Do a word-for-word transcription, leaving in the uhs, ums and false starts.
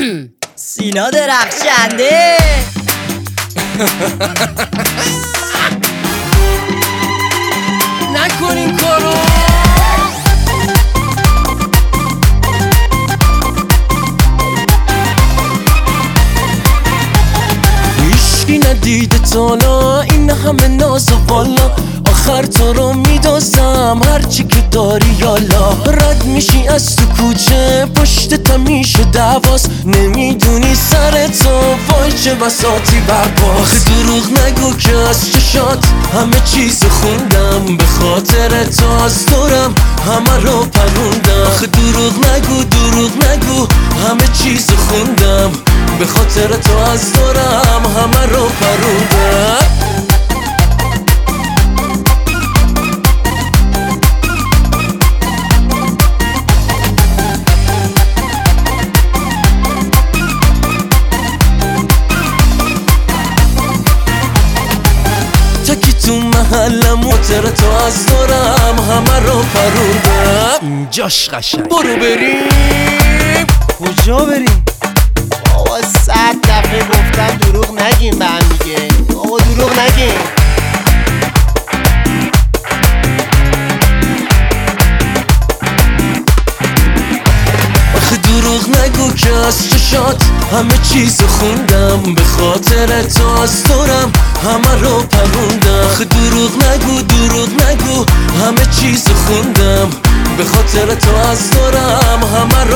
سینا درخشنده. نکن این کارو. هیچکی ندیده تالا این همه ناز و بالا، آخر تو رو میدازم هرچی که داری یالا. رد میشی از تو کوچه پشت تا میشه دواست، نمیدونی سر تو وای چه بساطی برپاس. آخه دروغ نگو که از چشات همه چیز خوندم، به خاطر تو از دورم همه رو پروندم. آخه دروغ نگو دروغ نگو همه چیز خوندم، به خاطر تو از دورم همه رو پروندم. تکی تو محلم موتر تو از دورم همه رو پروندم. اینجاش قشنگ. برو بریم. کجا بریم؟ بابا صد دفعه گفتم دروغ نگیم به هم دیگه. بابا دروغ نگیم. آخه دروغ نگو که از چشات همه چیز خوندم، به خاطر تو از دورم همه رو پروندم. آخه دروغ نگو دروغ نگو همه چیز خوندم، به خاطر تو از دورم همه رو